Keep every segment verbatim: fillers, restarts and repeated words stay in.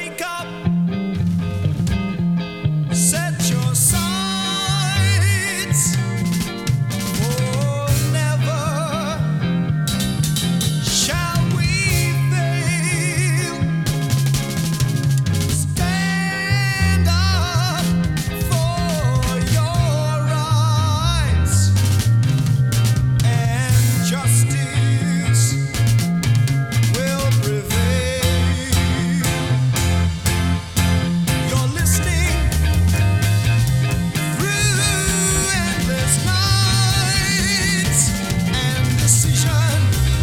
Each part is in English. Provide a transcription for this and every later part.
wake up, set your sights for never shall we fail. Stand up for your rights, and justice will prevail. You're listening through endless nights, and decision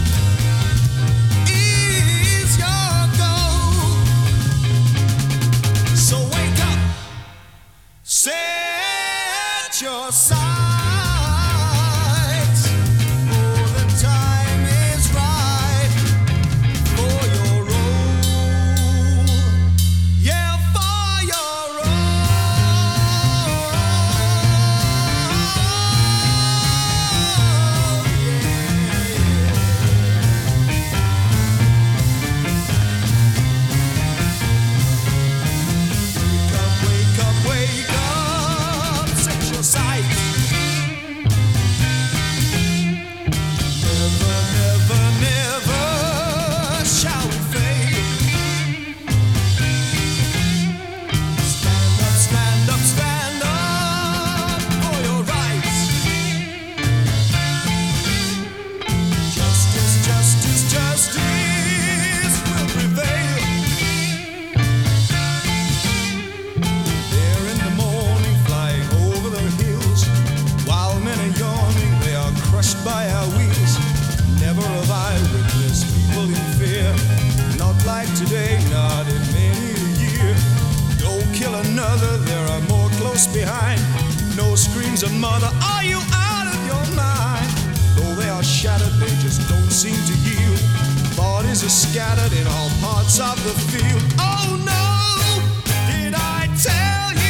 is your goal. So wake up, set your sights, for the time is right for your role. Yeah, for your role. Wake up, wake up, set your sights. Never, never, never shall we fail. Stand up, stand up, stand up for your rights. Justice, justice, justice will prevail. There in the morning, flying over the hills, while men are yawning, they are crushed by our wheels. Never have I witnessed people in fear, not like today, not in many a year. Don't kill another, there are more close behind. No screams of mother, are you out of your mind? Though they are shattered, they just don't seem to yield. Bodies are scattered in all parts of the field. Oh no, did I tell you?